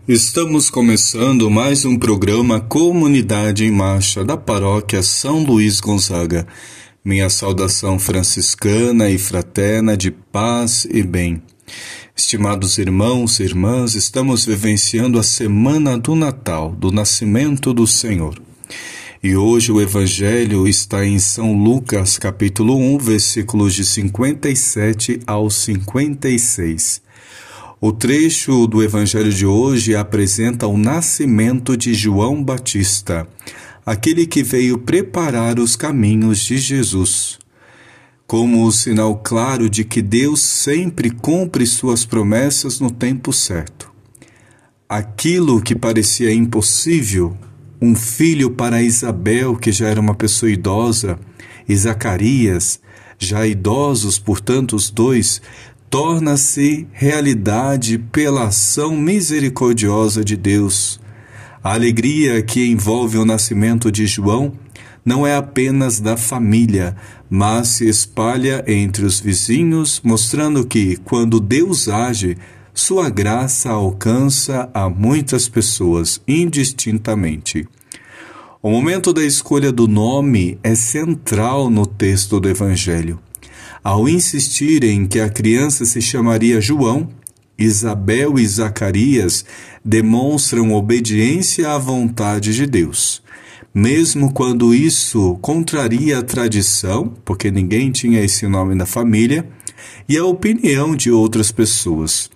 Estamos começando mais um programa Comunidade em Marcha da Paróquia São Luís Gonzaga. Minha saudação franciscana e fraterna de paz e bem. Estimados irmãos e irmãs, estamos vivenciando a semana do Natal, do nascimento do Senhor. E hoje o Evangelho está em São Lucas, capítulo 1, versículos de 57 ao 56. O trecho do Evangelho de hoje apresenta o nascimento de João Batista, aquele que veio preparar os caminhos de Jesus, como o sinal claro de que Deus sempre cumpre suas promessas no tempo certo. Aquilo que parecia impossível, um filho para Isabel, que já era uma pessoa idosa, e Zacarias, já idosos, portanto os dois, torna-se realidade pela ação misericordiosa de Deus. A alegria que envolve o nascimento de João não é apenas da família, mas se espalha entre os vizinhos, mostrando que, quando Deus age, sua graça alcança a muitas pessoas, indistintamente. O momento da escolha do nome é central no texto do Evangelho. Ao insistirem que a criança se chamaria João, Isabel e Zacarias demonstram obediência à vontade de Deus. Mesmo quando isso contraria a tradição, porque ninguém tinha esse nome na família, e a opinião de outras pessoas.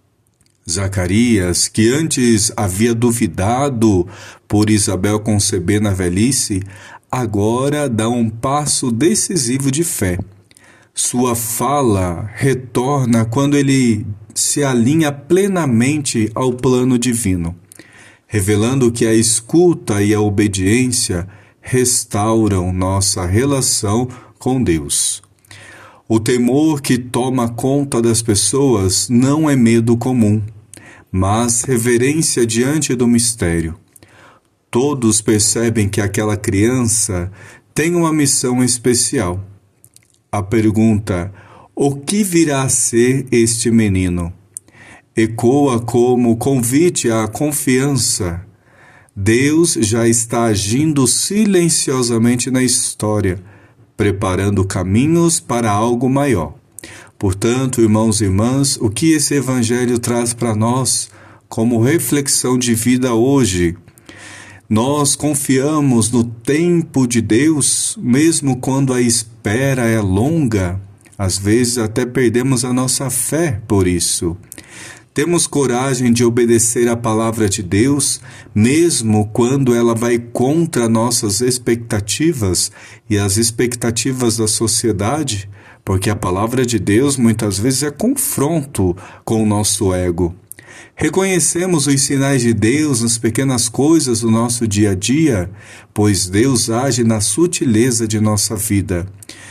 Zacarias, que antes havia duvidado por Isabel conceber na velhice, agora dá um passo decisivo de fé. Sua fala retorna quando ele se alinha plenamente ao plano divino, revelando que a escuta e a obediência restauram nossa relação com Deus. O temor que toma conta das pessoas não é medo comum, mas reverência diante do mistério. Todos percebem que aquela criança tem uma missão especial. A pergunta, o que virá a ser este menino? Ecoa como convite à confiança. Deus já está agindo silenciosamente na história, preparando caminhos para algo maior. Portanto, irmãos e irmãs, o que esse Evangelho traz para nós como reflexão de vida hoje? Nós confiamos no tempo de Deus, mesmo quando a espera é longa. Às vezes até perdemos a nossa fé por isso. Temos coragem de obedecer à palavra de Deus, mesmo quando ela vai contra nossas expectativas e as expectativas da sociedade, porque a palavra de Deus muitas vezes é confronto com o nosso ego. Reconhecemos os sinais de Deus nas pequenas coisas do nosso dia a dia, pois Deus age na sutileza de nossa vida.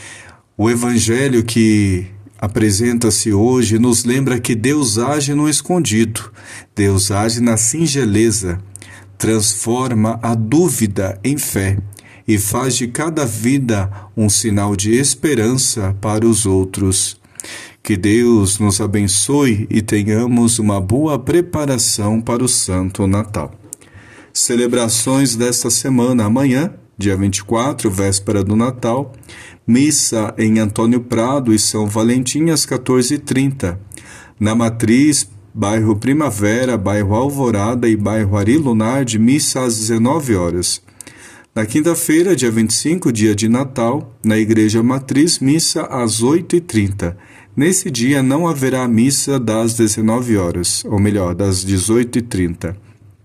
O Evangelho que apresenta-se hoje nos lembra que Deus age no escondido, Deus age na singeleza, transforma a dúvida em fé e faz de cada vida um sinal de esperança para os outros. Que Deus nos abençoe e tenhamos uma boa preparação para o Santo Natal. Celebrações desta semana: amanhã, dia 24, véspera do Natal, missa em Antônio Prado e São Valentim às 14h30. Na Matriz, bairro Primavera, bairro Alvorada e bairro Ari Lunardi, missa às 19h. Na quinta-feira, dia 25, dia de Natal, na Igreja Matriz, missa às 8h30. Nesse dia não haverá missa das 19h, ou melhor, das 18h30.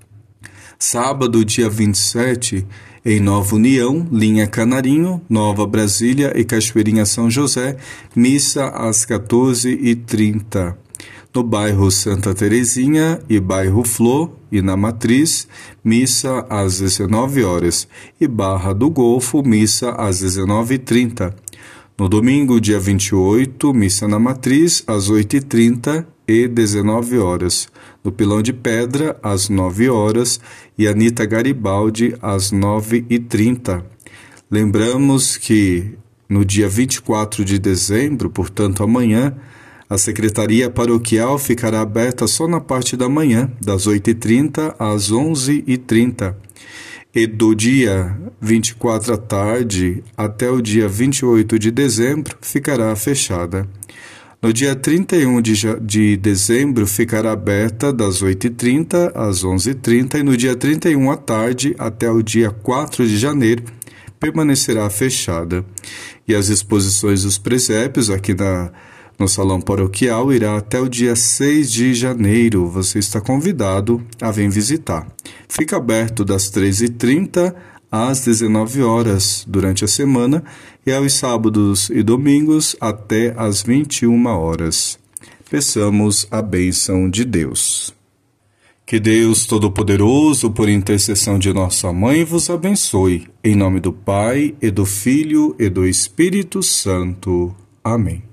Sábado, dia 27, em Nova União, linha Canarinho, Nova Brasília e Cachoeirinha São José, missa às 14h30. No bairro Santa Terezinha e bairro Flor e na Matriz, missa às 19h. E Barra do Golfo, missa às 19h30. No domingo, dia 28, missa na Matriz, às 8h30 e 19h. No Pilão de Pedra, às 9h, e Anita Garibaldi, às 9h30. Lembramos que no dia 24 de dezembro, portanto amanhã, A secretaria paroquial ficará aberta só na parte da manhã, das 8h30 às 11h30. E do dia 24 à tarde até o dia 28 de dezembro ficará fechada. No dia 31 de dezembro ficará aberta das 8h30 às 11h30 e no dia 31 à tarde até o dia 4 de janeiro permanecerá fechada. E as exposições dos presépios aqui no Salão Paroquial irá até o dia 6 de janeiro. Você está convidado a vir visitar. Fica aberto das 13h30 às 19 horas durante a semana e aos sábados e domingos até às 21 horas. Peçamos a bênção de Deus. Que Deus Todo-Poderoso, por intercessão de nossa Mãe, vos abençoe. Em nome do Pai, e do Filho, e do Espírito Santo. Amém.